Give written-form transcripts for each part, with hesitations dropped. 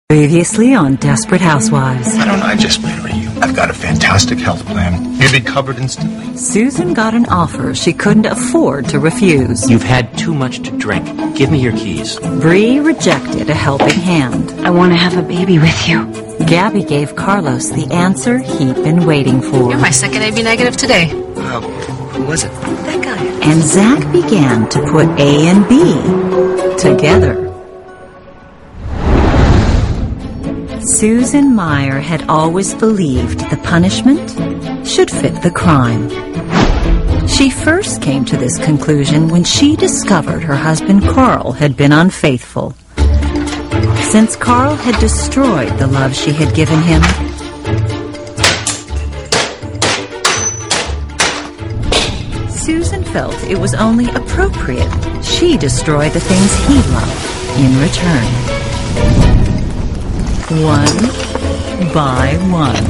Previously on Desperate Housewives. Why don't I just marry you? I've got a fantastic health plan. You'd be covered instantly. Susan got an offer she couldn't afford to refuse. You've had too much to drink. Give me your keys. Bree rejected a helping hand. I want to have a baby with you. Gabby gave Carlos the answer he'd been waiting for. You're my second AB negative today. Who was it? That guy. And Zach began to put A and B together. Susan Meyer had always believed the punishment should fit the crime. She first came to this conclusion when she discovered her husband Carl had been unfaithful. Since Carl had destroyed the love she had given him, Susan felt it was only appropriate she destroy the things he loved in return. One by one.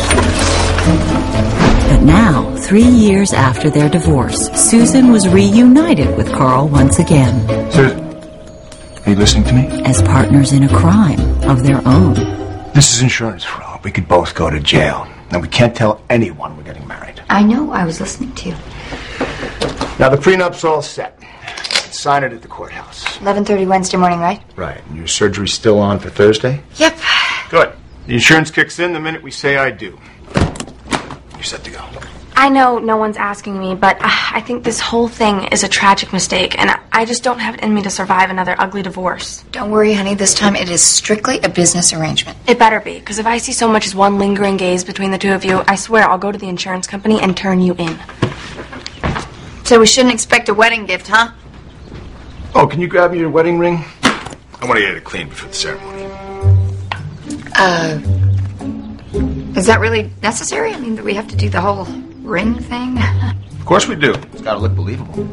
But now, 3 years after their divorce, Susan was reunited with Carl once again. Susan, are you listening to me? As partners in a crime of their own. This is insurance fraud. We could both go to jail. And we can't tell anyone we're getting married. I know, I was listening to you. Now, the prenup's all set. Sign it at the courthouse. 11:30 Wednesday morning, right? Right. And your surgery's still on for Thursday? Yep. Good. The insurance kicks in the minute we say I do. You're set to go. I know no one's asking me, but I think this whole thing is a tragic mistake, and I just don't have it in me to survive another ugly divorce. Don't worry, honey. This time it is strictly a business arrangement. It better be, because if I see so much as one lingering gaze between the two of you, I swear I'll go to the insurance company and turn you in. So we shouldn't expect a wedding gift, huh? Oh, can you grab me your wedding ring? I want to get it clean before the ceremony. Is that really necessary? I mean, do we have to do the whole ring thing? Of course we do. It's got to look believable.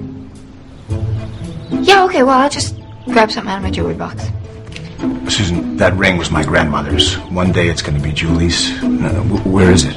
Yeah, okay, well, I'll just grab something out of my jewelry box. Susan, that ring was my grandmother's. One day it's going to be Julie's. Where is it?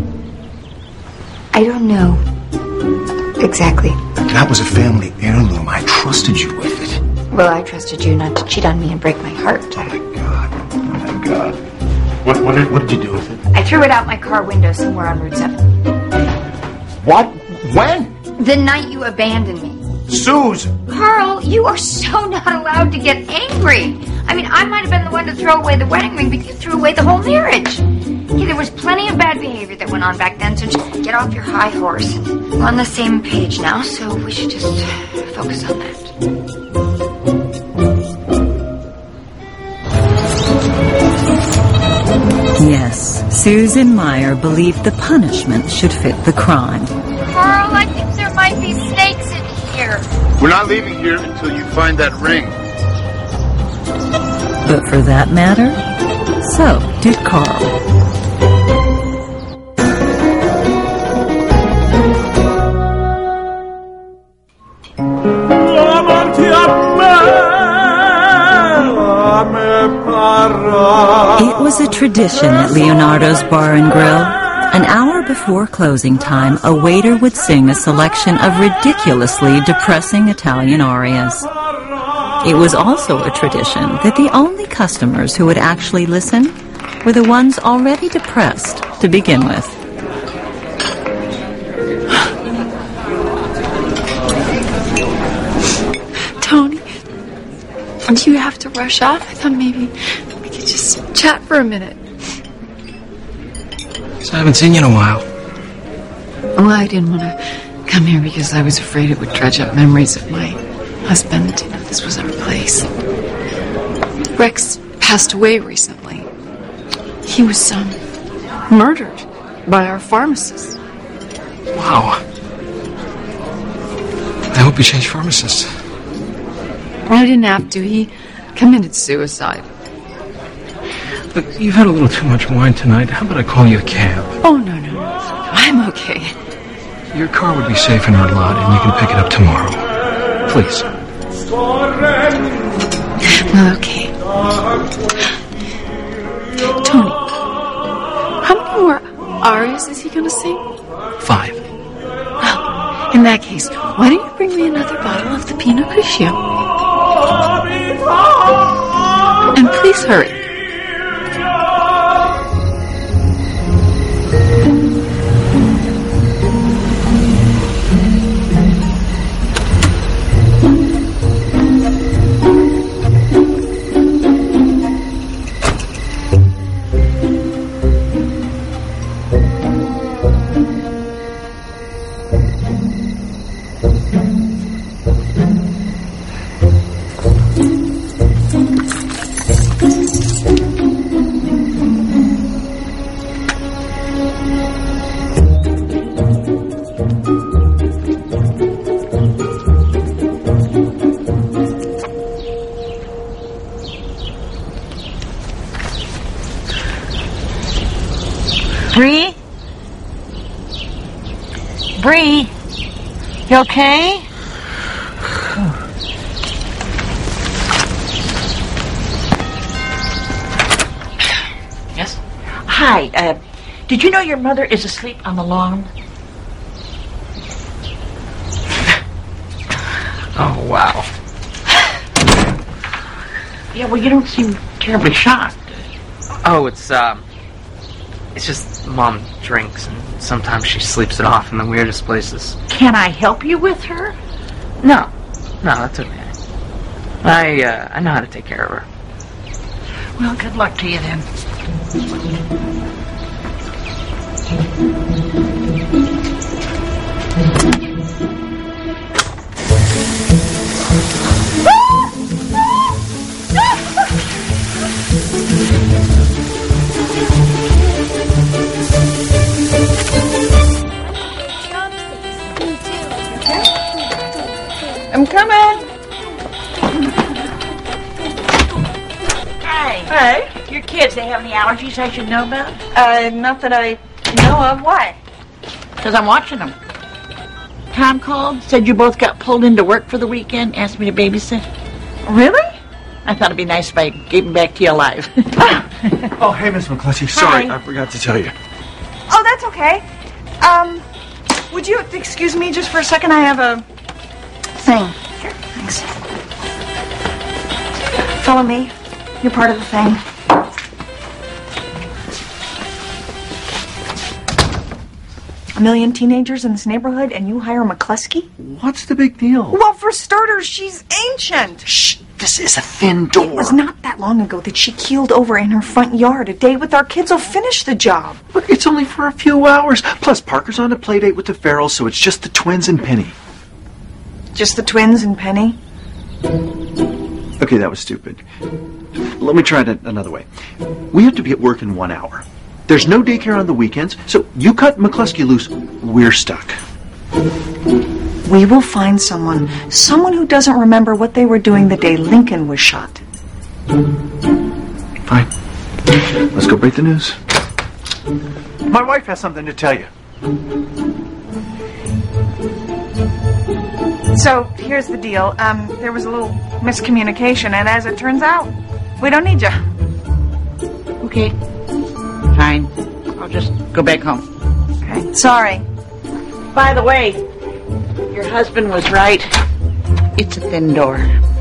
I don't know. Exactly. That was a family heirloom. I trusted you with it. Well, I trusted you not to cheat on me and break my heart. Oh, my God. Oh, my God. What did you do with it? I threw it out my car window somewhere on Route 7. What? When? The night you abandoned me. Susan! Carl, you are so not allowed to get angry. I mean, I might have been the one to throw away the wedding ring, but you threw away the whole marriage. Yeah, there was plenty of bad behavior that went on back then, so just get off your high horse. We're on the same page now, so we should just focus on that. Yes, Susan Meyer believed the punishment should fit the crime. Carl, I think there might be snakes in here. We're not leaving here until you find that ring. But for that matter, so did Carl. It was a tradition at Leonardo's Bar and Grill. An hour before closing time, a waiter would sing a selection of ridiculously depressing Italian arias. It was also a tradition that the only customers who would actually listen were the ones already depressed to begin with. Tony, do you have to rush off? I thought maybe we could just chat for a minute. So I haven't seen you in a while. Well, I didn't want to come here because I was afraid it would dredge up memories of my husband. You know, this was our place. Rex passed away recently. He was murdered by our pharmacist. Wow. I hope you changed pharmacists. I didn't have to. He committed suicide. Look, you've had a little too much wine tonight. How about I call you a cab? Oh, no. I'm okay. Your car would be safe in our lot, and you can pick it up tomorrow. Please. Well, okay. Tony, how many more arias is he going to sing? 5. Well, in that case, why don't you bring me another bottle of the Pinot Grigio? And please hurry. Bree? Bree? You okay? Yes? Hi, did you know your mother is asleep on the lawn? Oh, wow. Yeah, well, you don't seem terribly shocked. Oh, it's just Mom drinks, and sometimes she sleeps it off in the weirdest places. Can I help you with her? No, that's okay. I know how to take care of her. Well, good luck to you then. I'm coming. Hey, your kids, they have any allergies I should know about? Not that I know of. Why? Because I'm watching them. Tom called, said you both got pulled into work for the weekend, asked me to babysit. Really? I thought it'd be nice if I gave him back to you alive. Oh, hey, Miss McCluskey. Sorry, I forgot to tell you. Oh, that's okay. Would you excuse me just for a second? I have a thing. Sure. Thanks. Follow me. You're part of the thing. A million teenagers in this neighborhood, and you hire McCluskey? What's the big deal? Well, for starters, she's ancient. Shh, this is a thin door. It was not that long ago that she keeled over in her front yard. A day with our kids will finish the job. Look, it's only for a few hours. Plus, Parker's on a play date with the Farrells, so it's just the twins and Penny. Just the twins and Penny? Okay, that was stupid. Let me try it another way. We have to be at work in 1 hour. There's no daycare on the weekends, so you cut McCluskey loose, we're stuck. We will find someone who doesn't remember what they were doing the day Lincoln was shot. Fine. Let's go break the news. My wife has something to tell you. So, here's the deal. There was a little miscommunication, and as it turns out, we don't need you. Okay. Fine. I'll just go back home. Okay. Sorry. By the way, your husband was right. It's a thin door.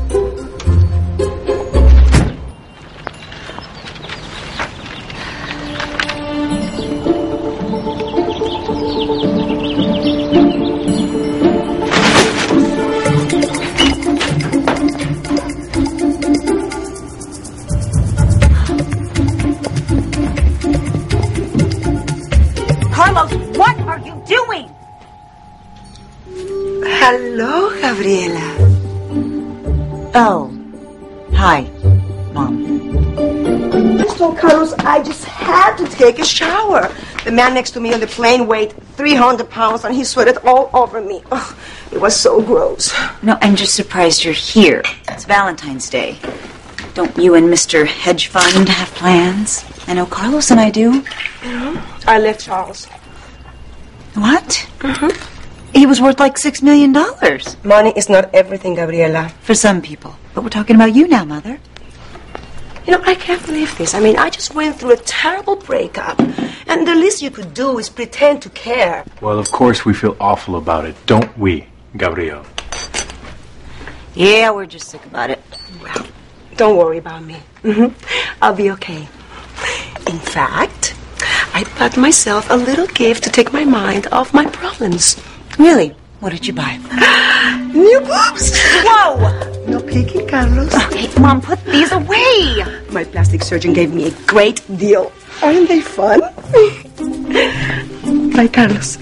Hello, Gabriela. Oh. Hi, Mom. I told Carlos I just had to take a shower. The man next to me on the plane weighed 300 pounds and he sweated all over me. Oh, it was so gross. No, I'm just surprised you're here. It's Valentine's Day. Don't you and Mr. Hedge Fund have plans? I know Carlos and I do. I left Charles. What? He was worth like $6 million. Money is not everything, Gabriela. For some people. But we're talking about you now, Mother. You know, I can't believe this. I mean, I just went through a terrible breakup. And the least you could do is pretend to care. Well, of course we feel awful about it, don't we, Gabriel? Yeah, we're just sick about it. Well, don't worry about me. I'll be okay. In fact, I bought myself a little gift to take my mind off my problems. Really? What did you buy? New boobs! Whoa! No peeking, Carlos. Hey, Mom, put these away! My plastic surgeon gave me a great deal. Aren't they fun? Bye, Carlos.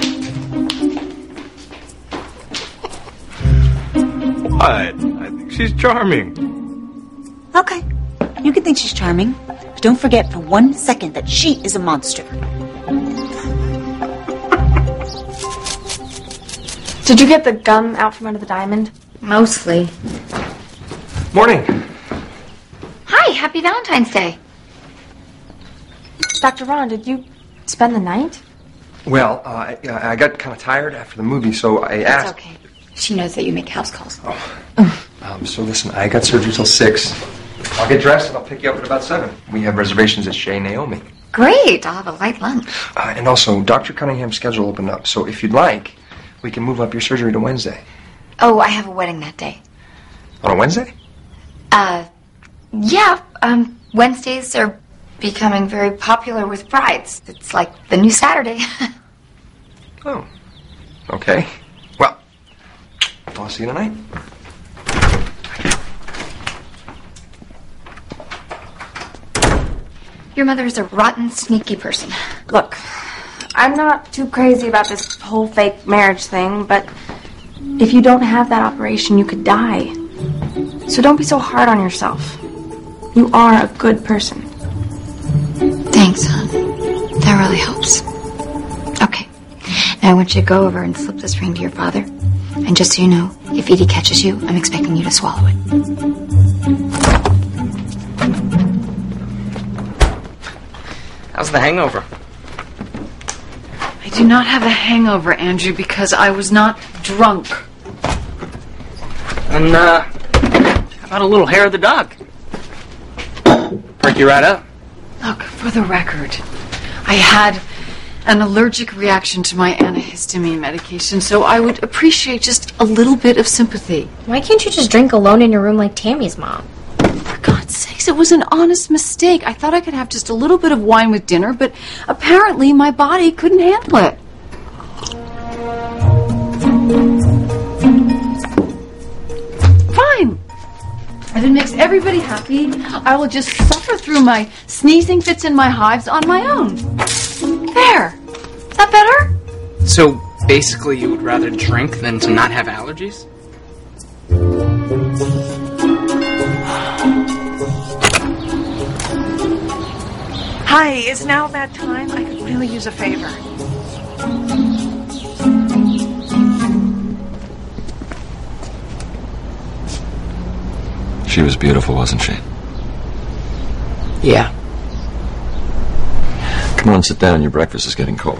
What? I think she's charming. Okay. You can think she's charming. But don't forget for 1 second that she is a monster. Did you get the gum out from under the diamond? Mostly. Morning. Hi, happy Valentine's Day. Dr. Ron, did you spend the night? Well, I got kind of tired after the movie, so I asked... It's okay. She knows that you make house calls. So listen, I got surgery till 6. I'll get dressed and I'll pick you up at about 7. We have reservations at Chez Naomi. Great. I'll have a light lunch. And also, Dr. Cunningham's schedule opened up, so if you'd like, we can move up your surgery to Wednesday. Oh, I have a wedding that day. On a Wednesday? Yeah. Wednesdays are becoming very popular with brides. It's like the new Saturday. Oh. Okay. Well, I'll see you tonight. Your mother is a rotten, sneaky person. Look, I'm not too crazy about this whole fake marriage thing, but if you don't have that operation, you could die. So don't be so hard on yourself. You are a good person. Thanks, hon. That really helps. Okay. Now I want you to go over and slip this ring to your father. And just so you know, if Edie catches you, I'm expecting you to swallow it. How's the hangover? I do not have a hangover, Andrew, because I was not drunk. And, how about a little hair of the dog? Perk you right up. Look, for the record, I had an allergic reaction to my antihistamine medication, so I would appreciate just a little bit of sympathy. Why can't you just drink alone in your room like Tammy's mom? For God's sakes, it was an honest mistake. I thought I could have just a little bit of wine with dinner, but apparently my body couldn't handle it. Fine. If it makes everybody happy, I will just suffer through my sneezing fits and my hives on my own. There. Is that better? So, basically, you would rather drink than to not have allergies? Hi, is now that time? I could really use a favor. She was beautiful, wasn't she? Yeah. Come on, sit down. Your breakfast is getting cold.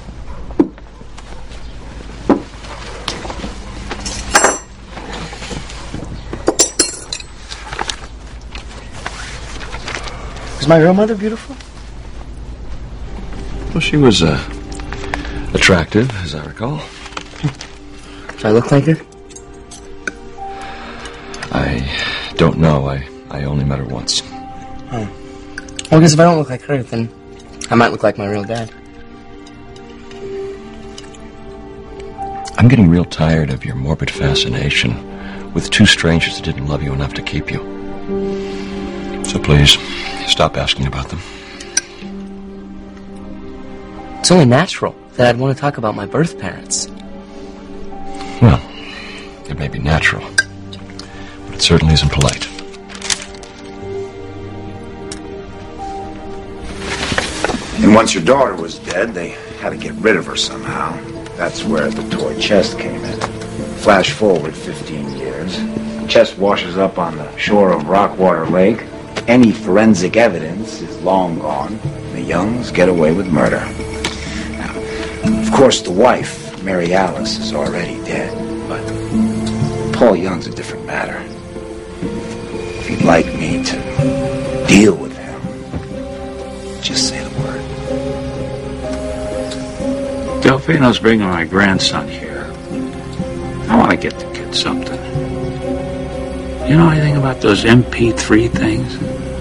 Was my real mother beautiful? Well, she was attractive, as I recall. Do I look like her? I don't know. I only met her once. Oh. Well, I guess if I don't look like her, then I might look like my real dad. I'm getting real tired of your morbid fascination with two strangers that didn't love you enough to keep you. So please, stop asking about them. It's only natural that I'd want to talk about my birth parents. Well, it may be natural, but it certainly isn't polite. And once your daughter was dead, they had to get rid of her somehow. That's where the toy chest came in. Flash forward 15 years. The chest washes up on the shore of Rockwater Lake. Any forensic evidence is long gone. The Youngs get away with murder. Now, of course, the wife, Mary Alice, is already dead. But Paul Young's a different matter. If you'd like me to deal with him, just say the word. Delfino's bringing my grandson here. I want to get the kid something. You know anything about those MP3 things?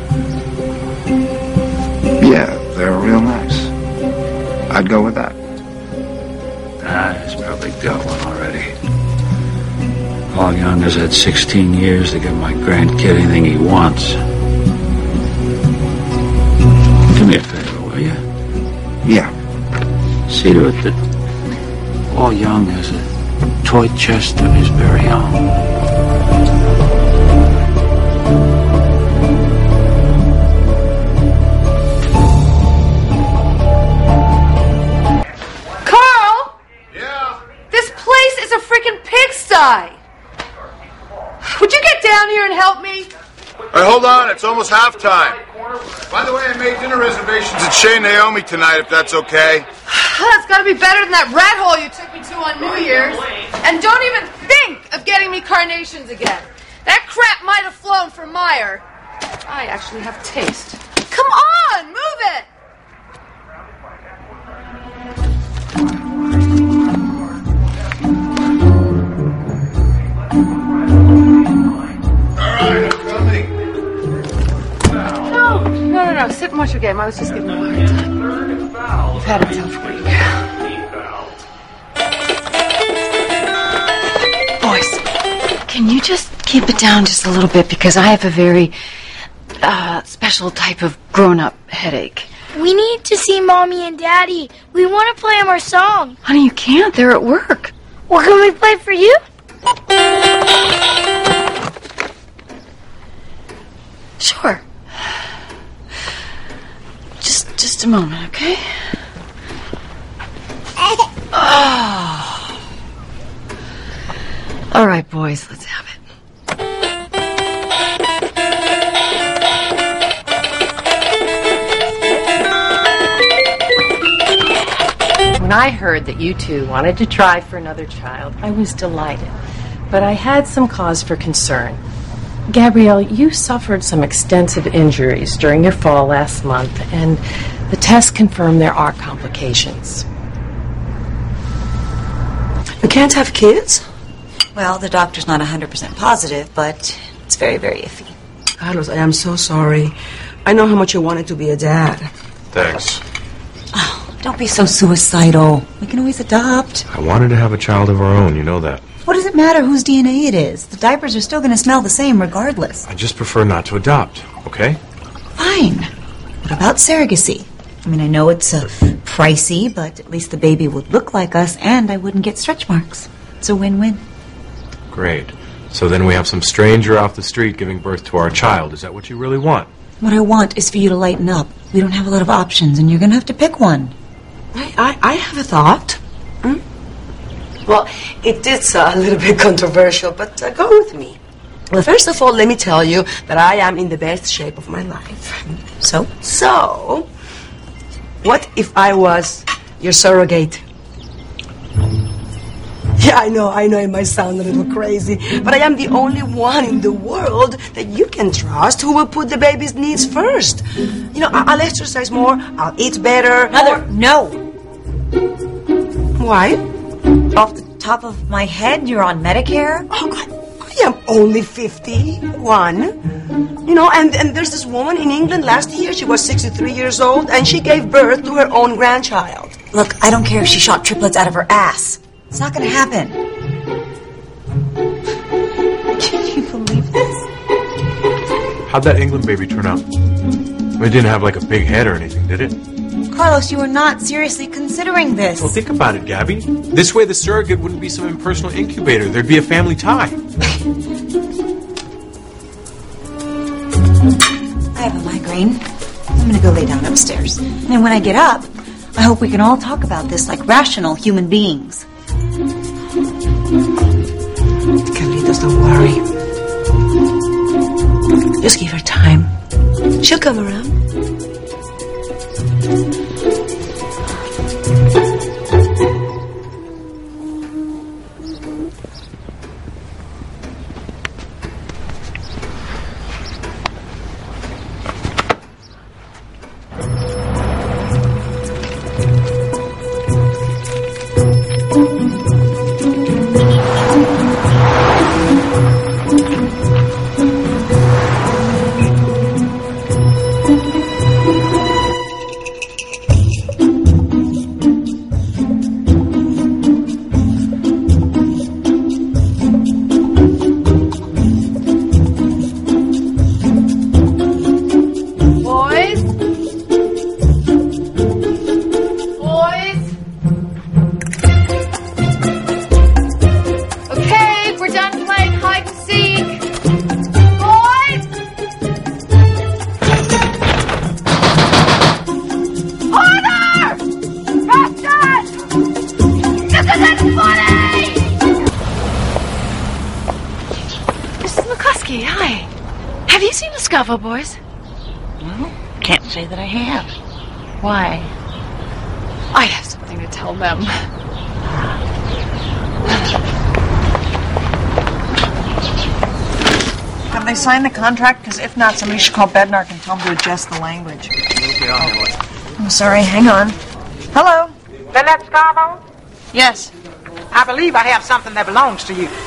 Yeah, they're real nice. I'd go with that. He's probably got one already. Paul Young has had 16 years to give my grandkid anything he wants. Do me a favor, will you? Yeah. See to it that Paul Young has a toy chest of his very own. Would you get down here and help me? Hey, hold on. It's almost halftime. By the way, I made dinner reservations at Chez Naomi tonight, if that's okay. That's got to be better than that rat hole you took me to on New Year's. And don't even think of getting me carnations again. That crap might have flown from Meyer. I actually have taste. Come on, move it! No, sit and watch your game. I was just giving you a hard time. You've had a tough week. Boys, can you just keep it down just a little bit? Because I have a very special type of grown-up headache. We need to see Mommy and Daddy. We want to play them our song. Honey, you can't. They're at work. Well, can we play for you? Sure. Just a moment, okay? Oh. All right, boys, let's have it. When I heard that you two wanted to try for another child, I was delighted. But I had some cause for concern. Gabrielle, you suffered some extensive injuries during your fall last month, and the tests confirm there are complications. You can't have kids? Well, the doctor's not 100% positive, but it's very, very iffy. Carlos, I am so sorry. I know how much you wanted to be a dad. Thanks. Oh, don't be so suicidal. We can always adopt. I wanted to have a child of our own, you know that. What does it matter whose DNA it is? The diapers are still going to smell the same regardless. I just prefer not to adopt, okay? Fine. What about surrogacy? I mean, I know it's pricey, but at least the baby would look like us, and I wouldn't get stretch marks. It's a win-win. Great. So then we have some stranger off the street giving birth to our child. Is that what you really want? What I want is for you to lighten up. We don't have a lot of options, and you're going to have to pick one. I have a thought. Well, it is a little bit controversial, but go with me. Well, first of all, let me tell you that I am in the best shape of my life. So? So, what if I was your surrogate? Yeah, I know it might sound a little crazy, but I am the only one in the world that you can trust who will put the baby's needs first. You know, I'll exercise more, I'll eat better. Mother, no. Why? Off the top of my head, you're on Medicare? Oh, I am only 51. You know, and there's this woman in England last year. She was 63 years old, and she gave birth to her own grandchild. Look, I don't care if she shot triplets out of her ass. It's not going to happen. Can you believe this? How'd that England baby turn out? It didn't have like a big head or anything, did it? Carlos, you are not seriously considering this. Well, think about it, Gabby. This way the surrogate wouldn't be some impersonal incubator. There'd be a family tie. I have a migraine. I'm going to go lay down upstairs. And when I get up, I hope we can all talk about this like rational human beings. Carlitos, don't worry. Just give her time. She'll come around. Hi. Have you seen the Scavo boys? Well, can't say say that I have. Why? I have something to tell them. Have they signed the contract? Because if not, somebody should call Bednark and tell them to adjust the language. Okay, I'll handle it. I'm sorry, hang on. Hello? Lynette Scavo? Yes. I believe I have something that belongs to you.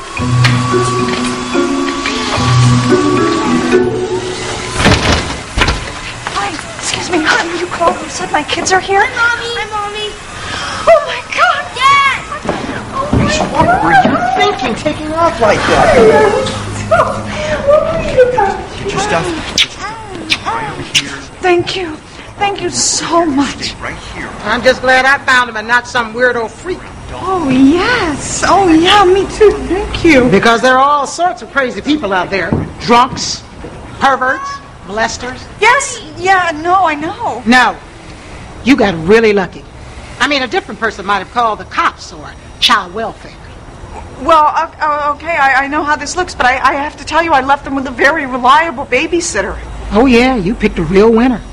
Hi, excuse me, honey, you called and said my kids are here? Hi, Mommy. Oh, my God. Dad! What were you thinking, taking off like that? Get your stuff. Thank you. Thank you so much. Right here. I'm just glad I found him and not some weirdo freak. Oh, yes. Oh, yeah, me too. Thank you. Because there are all sorts of crazy people out there. Drunks, perverts, molesters. Yes, yeah, no, I know. No, you got really lucky. I mean, a different person might have called the cops or child welfare. Well, okay, I know how this looks, but I have to tell you, I left them with a very reliable babysitter. Oh, yeah, you picked a real winner.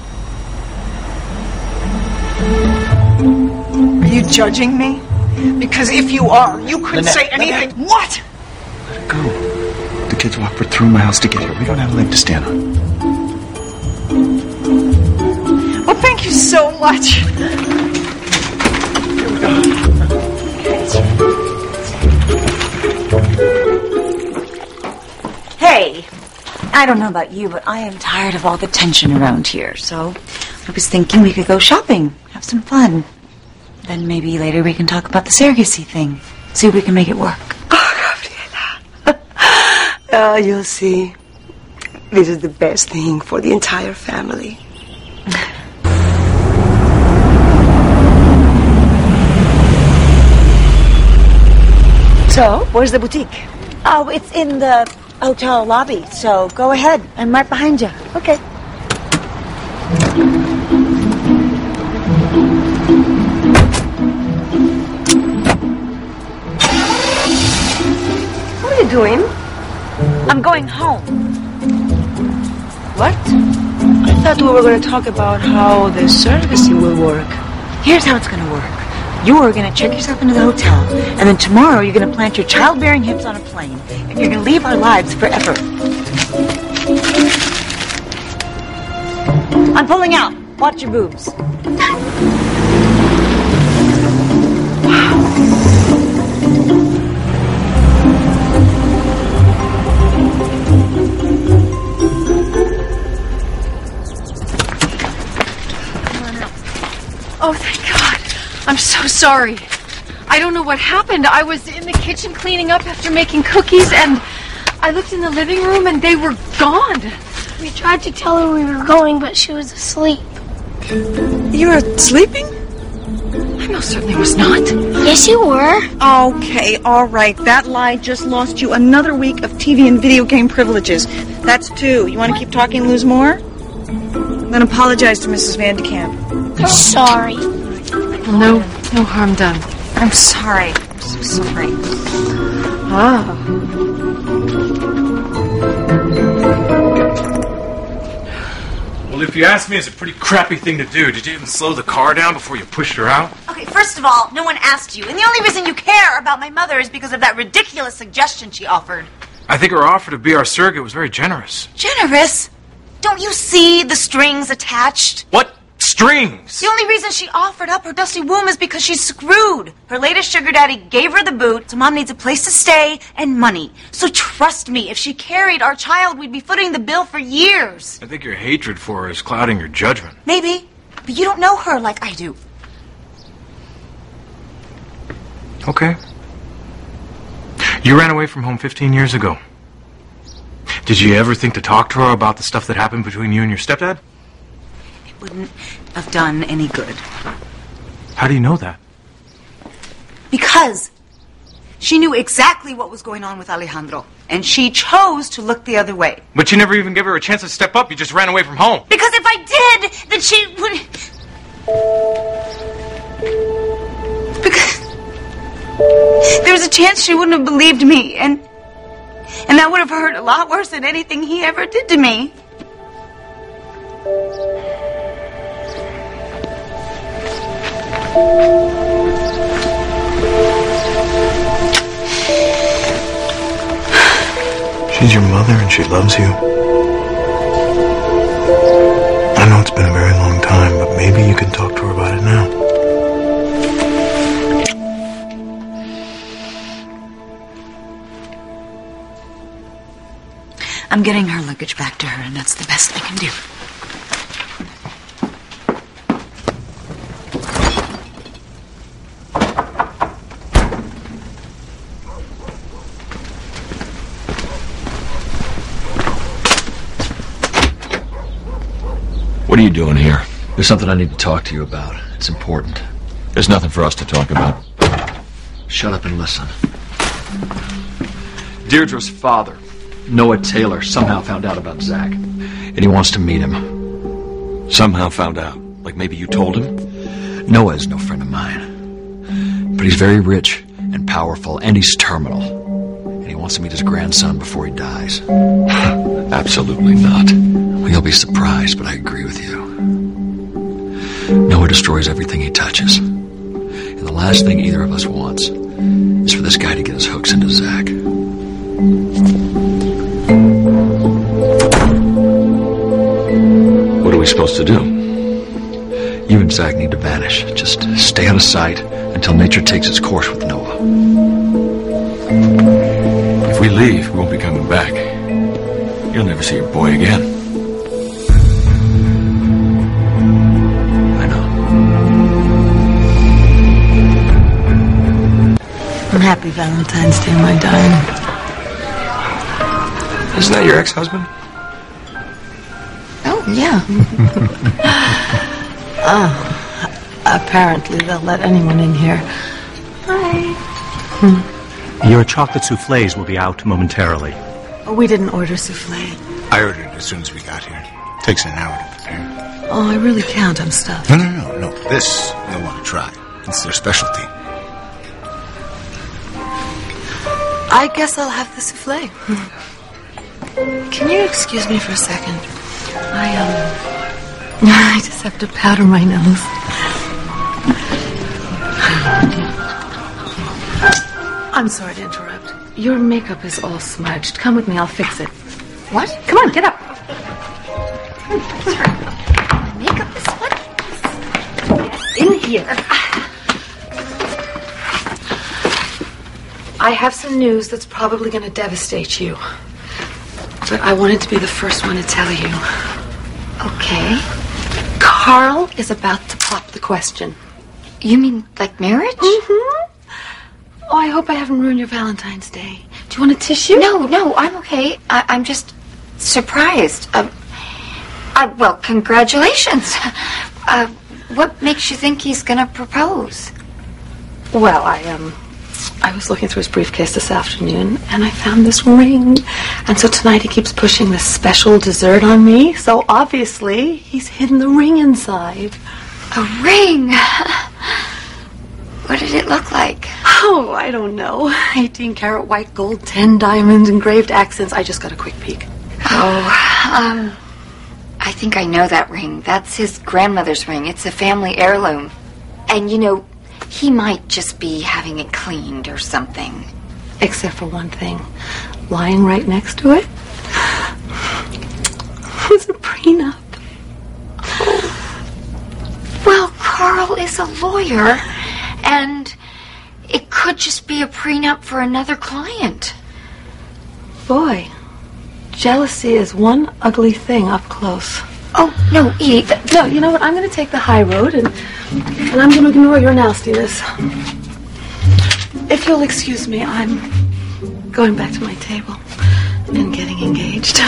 Are you judging me? Because if you are, you couldn't Lynette, say anything. Lynette. What? Let it go. The kids walked right through my house to get here. We don't have a leg to stand on. Well, thank you so much. Here we go. Hey, I don't know about you, but I am tired of all the tension around here. So I was thinking we could go shopping, have some fun. Then maybe later we can talk about the surrogacy thing. See if we can make it work. Oh, Gabriela. You'll see. This is the best thing for the entire family. So, where's the boutique? Oh, it's in the hotel lobby. So go ahead. I'm right behind you. Okay. What are you doing? I'm going home. What? I thought we were going to talk about how the surrogacy will work. Here's how it's going to work. You are going to check yourself into the hotel, and then tomorrow you're going to plant your childbearing hips on a plane, and you're going to leave our lives forever. I'm pulling out. Watch your boobs. Oh, thank God. I'm so sorry. I don't know what happened. I was in the kitchen cleaning up after making cookies, and I looked in the living room, and they were gone. We tried to tell her we were going, but she was asleep. You were sleeping? I most certainly was not. Yes, you were. Okay, all right. That lie just lost you another week of TV and video game privileges. That's 2. You want to keep talking and lose more? Then apologize to Mrs. Van de Kamp. Sorry. No harm done. I'm sorry. I'm so sorry. Well, if you ask me, it's a pretty crappy thing to do. Did you even slow the car down before you pushed her out? Okay, first of all, no one asked you. And the only reason you care about my mother is because of that ridiculous suggestion she offered. I think her offer to be our surrogate was very generous. Generous? Don't you see the strings attached? What strings? The only reason she offered up her dusty womb is because she's screwed. Her latest sugar daddy gave her the boot, so Mom needs a place to stay and money. So trust me, if she carried our child, we'd be footing the bill for years. I think your hatred for her is clouding your judgment. Maybe, but you don't know her like I do. Okay. You ran away from home 15 years ago. Did you ever think to talk to her about the stuff that happened between you and your stepdad? It wouldn't have done any good. How do you know that? Because she knew exactly what was going on with Alejandro, and she chose to look the other way. But you never even gave her a chance to step up. You just ran away from home. Because if I did, then she would... Because there was a chance she wouldn't have believed me, and that would have hurt a lot worse than anything he ever did to me. She's your mother and she loves you. I know it's been a very long time, but maybe you can talk to her about it now. I'm getting her luggage back to her, and that's the best I can do. What are you doing here? There's something I need to talk to you about. It's important. There's nothing for us to talk about. Shut up and listen. Deirdre's father, Noah Taylor, somehow found out about Zach. And he wants to meet him. Somehow found out? Like maybe you told him? Noah is no friend of mine. But he's very rich and powerful, and he's terminal. And he wants to meet his grandson before he dies. Absolutely not. Well, you'll be surprised, but I agree with you. Noah destroys everything he touches. And the last thing either of us wants is for this guy to get his hooks into Zach. What are we supposed to do? You and Zach need to vanish. Just stay out of sight until nature takes its course with Noah. If we leave, we won't be coming back. You'll never see your boy again. I know. Happy Valentine's Day, my darling. Isn't that your ex-husband? Oh, yeah. Apparently they'll let anyone in here. Hi. Your chocolate soufflés will be out momentarily. Oh, we didn't order souffle. I ordered it as soon as we got here. Takes an hour to prepare. Oh, I really can't. I'm stuffed. No. This you'll want to try. It's their specialty. I guess I'll have the souffle. Can you excuse me for a second? I just have to powder my nose. I'm sorry to interrupt. Your makeup is all smudged. Come with me, I'll fix it. What? Come on, get up. My makeup is smudged. In here. I have some news that's probably going to devastate you. But I wanted to be the first one to tell you. Okay. Carl is about to pop the question. You mean like marriage? Mm-hmm. Oh, I hope I haven't ruined your Valentine's Day. Do you want a tissue? No, I'm okay. I'm just surprised. Well, congratulations. What makes you think he's going to propose? Well, I was looking through his briefcase this afternoon, and I found this ring. And so tonight he keeps pushing this special dessert on me. So obviously, he's hidden the ring inside. A ring? What did it look like? Oh, I don't know. 18-karat white gold, 10 diamonds, engraved accents. I just got a quick peek. I think I know that ring. That's his grandmother's ring. It's a family heirloom. And, you know, he might just be having it cleaned or something. Except for one thing. Lying right next to it was a prenup. Well, Carl is a lawyer, and it could just be a prenup for another client. Boy, jealousy is one ugly thing up close. Oh, no, Edie. No, you know what? I'm going to take the high road, and I'm going to ignore your nastiness. If you'll excuse me, I'm going back to my table and getting engaged.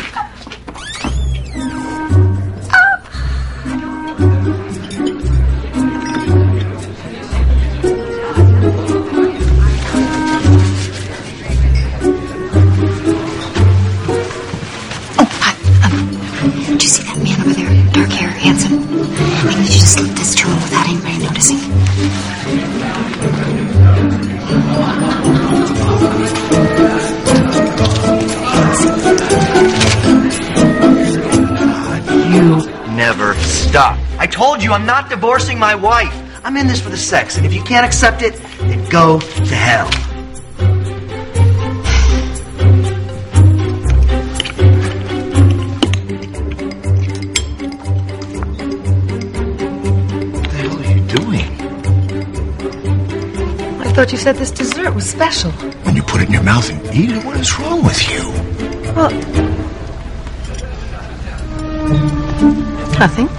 Did you see that man over there? Dark hair, handsome. Maybe you should slip this to him without anybody noticing. You never stop. I told you I'm not divorcing my wife. I'm in this for the sex, and if you can't accept it, then go to hell. I thought you said this dessert was special. When you put it in your mouth and eat it, what is wrong with you? Well, nothing.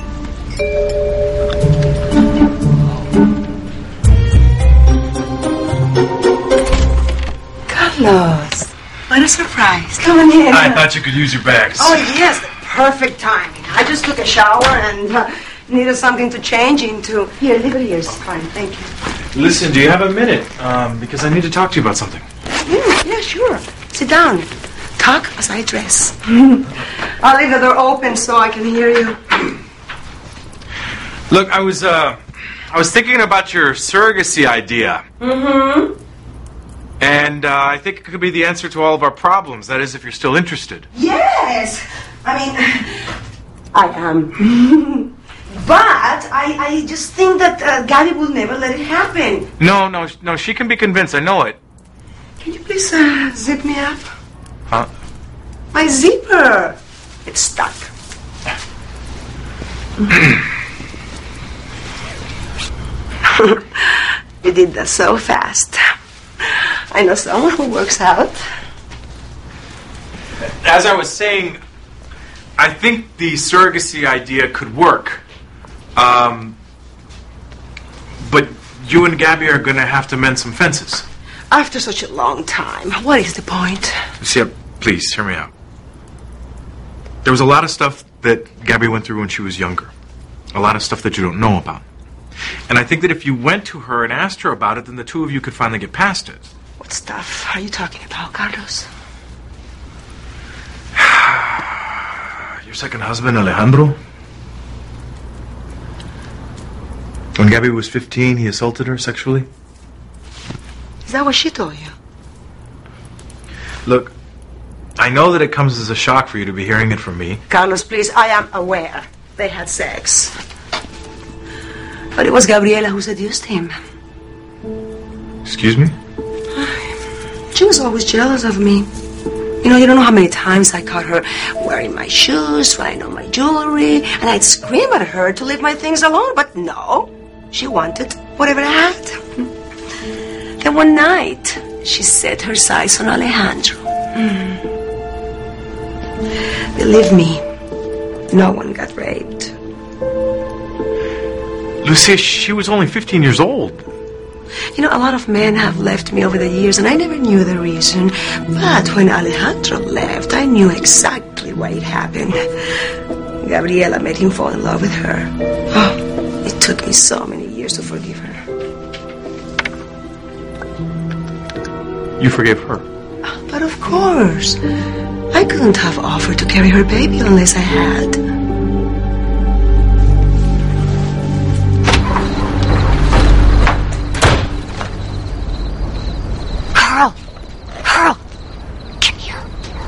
Carlos, what a surprise. Come on in. I thought you could use your bags. Oh, yes, perfect timing. I just took a shower and needed something to change into. Here, leave it here. It's fine. Thank you. Listen, do you have a minute? Because I need to talk to you about something. Yeah, sure. Sit down. Talk as I dress. I'll leave the door open so I can hear you. Look, I was thinking about your surrogacy idea. Mm-hmm. And I think it could be the answer to all of our problems. That is, if you're still interested. Yes. I mean, I am. But I just think that Gabby will never let it happen. No, she can be convinced. I know it. Can you please zip me up? Huh? My zipper. It's stuck. You did that so fast. I know someone who works out. As I was saying, I think the surrogacy idea could work. But you and Gabby are going to have to mend some fences. After such a long time, what is the point? See, please, hear me out. There was a lot of stuff that Gabby went through when she was younger. A lot of stuff that you don't know about. And I think that if you went to her and asked her about it, then the two of you could finally get past it. What stuff are you talking about, Carlos? Your second husband, Alejandro? When Gabby was 15, he assaulted her sexually? Is that what she told you? Look, I know that it comes as a shock for you to be hearing it from me. Carlos, please, I am aware they had sex. But it was Gabriela who seduced him. Excuse me? She was always jealous of me. You know, you don't know how many times I caught her wearing my shoes, trying on my jewelry, and I'd scream at her to leave my things alone, but no. She wanted whatever I had. Then one night, she set her sights on Alejandro. Believe me, no one got raped. Lucia, she was only 15 years old. You know, a lot of men have left me over the years, and I never knew the reason. But when Alejandro left, I knew exactly why it happened. Gabriela made him fall in love with her. Oh, it took me so many years to forgive her. You forgave her? But of course. I couldn't have offered to carry her baby unless I had. Carl! Carl! Come here.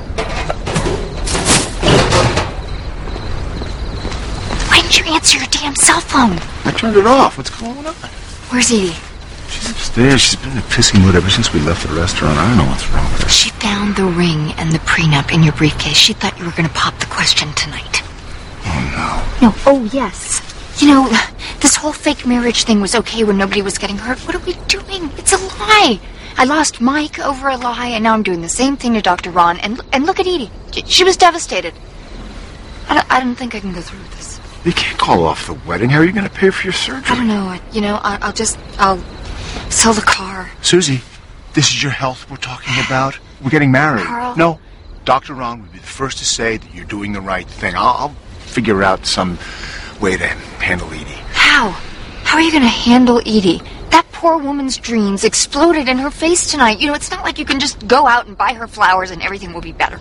Why didn't you answer your damn cell phone? I turned it off. What's going on? Where's Edie? She's upstairs. She's been in a pissy mood ever since we left the restaurant. I don't know what's wrong with her. She found the ring and the prenup in your briefcase. She thought you were going to pop the question tonight. Oh, No, oh yes. You know, this whole fake marriage thing was okay when nobody was getting hurt. What are we doing? It's a lie. I lost Mike over a lie, and now I'm doing the same thing to Dr. Ron. And look at Edie. She was devastated. I don't think I can go through with this. You can't call off the wedding. How are you going to pay for your surgery? I don't know. I'll sell the car. Susie, this is your health we're talking about. We're getting married. Carl? No, Dr. Ron would be the first to say that you're doing the right thing. I'll figure out some way to handle Edie. How? How are you going to handle Edie? That poor woman's dreams exploded in her face tonight. You know, it's not like you can just go out and buy her flowers and everything will be better.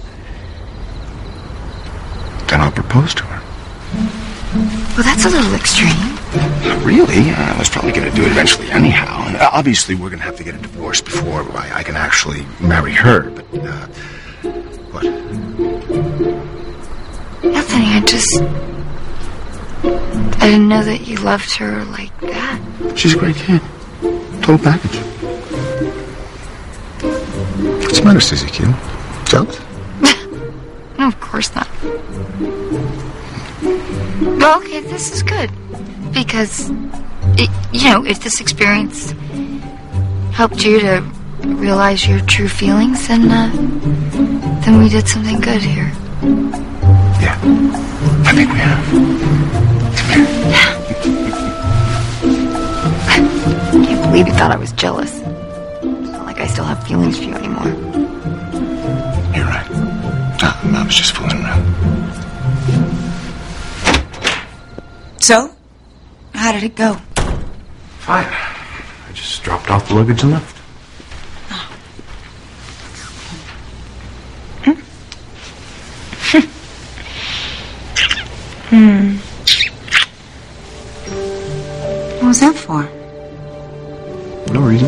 Then I'll propose to her. Well, that's a little extreme. Not really. I was probably going to do it eventually anyhow. And obviously, we're going to have to get a divorce before I can actually marry her. But, what? Nothing. I just... I didn't know that you loved her like that. She's a great kid. Total package. What's the matter, Susie, kid? Jealous? No, of course not. Well, okay, this is good. Because, if this experience helped you to realize your true feelings, then we did something good here. Yeah, I think we have. Come here. I can't believe you thought I was jealous. It's not like I still have feelings for you anymore. You're right. I was just fooling around. So, how did it go? Fine. I just dropped off the luggage and left. What was that for? No reason.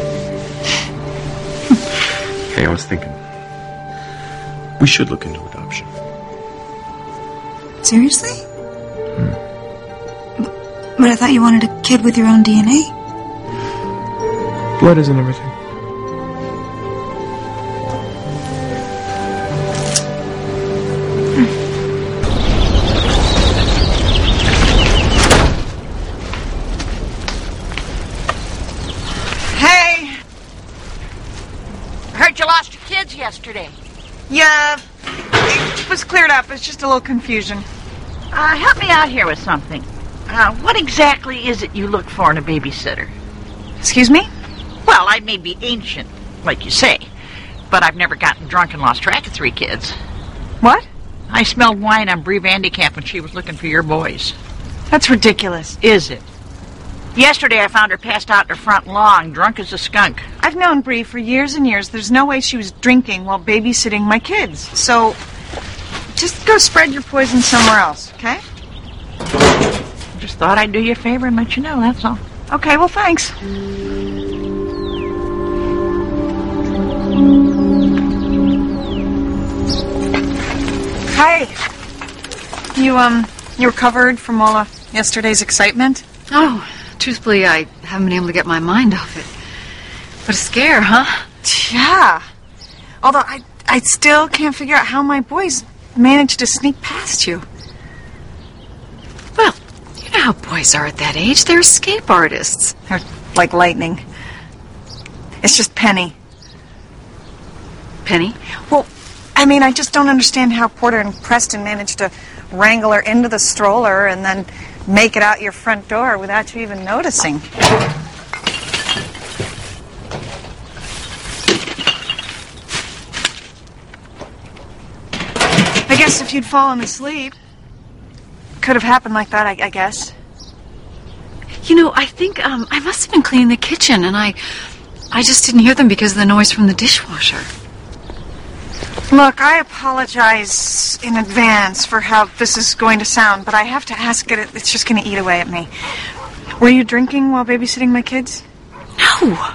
Hey, I was thinking, we should look into adoption. Seriously? But I thought you wanted a kid with your own DNA. Blood isn't everything. Hey! I heard you lost your kids yesterday. Yeah, it was cleared up. It's just a little confusion. Help me out here with something. What exactly is it you look for in a babysitter? Excuse me? Well, I may be ancient, like you say, but I've never gotten drunk and lost track of 3 kids. What? I smelled wine on Bree Vandekamp when she was looking for your boys. That's ridiculous. Is it? Yesterday I found her passed out in her front lawn, drunk as a skunk. I've known Bree for years and years. There's no way she was drinking while babysitting my kids. So, just go spread your poison somewhere else, okay? Just thought I'd do you a favor and let you know, that's all. Okay, well, thanks. Hi. You recovered from all of yesterday's excitement? Oh, truthfully, I haven't been able to get my mind off it. What a scare, huh? Yeah. Although I still can't figure out how my boys managed to sneak past you. Well, you know how boys are at that age. They're escape artists. They're like lightning. It's just Penny. Penny? Well, I mean, I just don't understand how Porter and Preston managed to wrangle her into the stroller and then make it out your front door without you even noticing. I guess if you'd fallen asleep, it could have happened like that, I guess. You know, I think I must have been cleaning the kitchen, and I just didn't hear them because of the noise from the dishwasher. Look, I apologize in advance for how this is going to sound, but I have to ask it. It's just going to eat away at me. Were you drinking while babysitting my kids? No.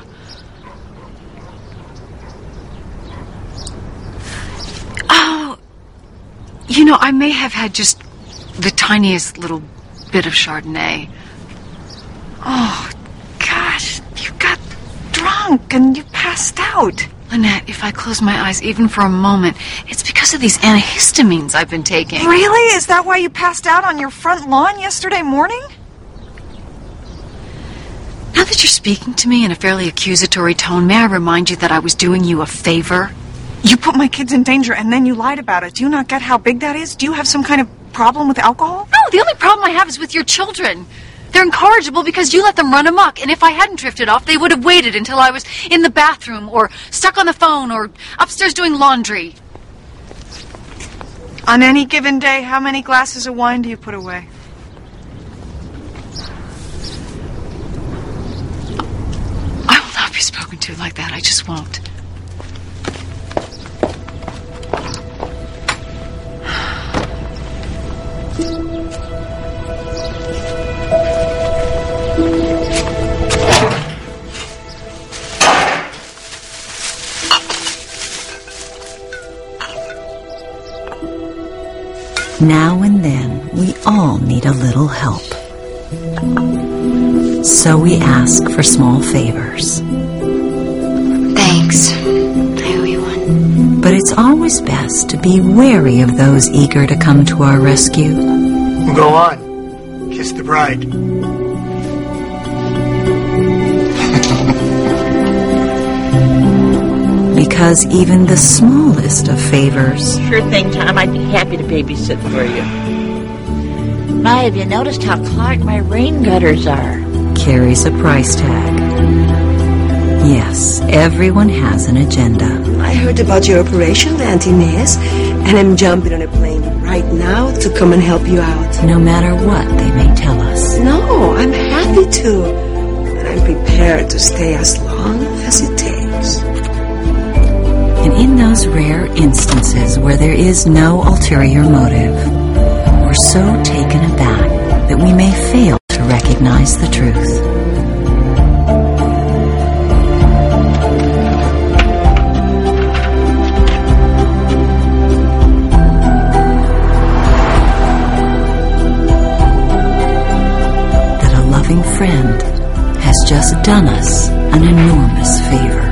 Oh, you know, I may have had just the tiniest little bit of Chardonnay. Oh, gosh, you got drunk and you passed out. Lynette, if I close my eyes even for a moment, it's because of these antihistamines I've been taking. Really? Is that why you passed out on your front lawn yesterday morning? Now that you're speaking to me in a fairly accusatory tone, may I remind you that I was doing you a favor? You put my kids in danger and then you lied about it. Do you not get how big that is? Do you have some kind of problem with alcohol? No, the only problem I have is with your children. They're incorrigible because you let them run amok, and if I hadn't drifted off, they would have waited until I was in the bathroom or stuck on the phone or upstairs doing laundry. On any given day, how many glasses of wine do you put away? I will not be spoken to like that. I just won't. Now and then, we all need a little help. So we ask for small favors. Thanks. I owe you one. But it's always best to be wary of those eager to come to our rescue. Go on. Kiss the bride. Because even the smallest of favors Sure thing, Tom. I'd be happy to babysit for you. My, have you noticed how clogged my rain gutters are? carries a price tag. Yes, everyone has an agenda. I heard about your operation, Auntie Inez, and I'm jumping on a plane right now to come and help you out. No matter what they may tell us. No, I'm happy to. And I'm prepared to stay as long as it takes. And in those rare instances where there is no ulterior motive, we're so taken aback that we may fail to recognize the truth. That a loving friend has just done us an enormous favor.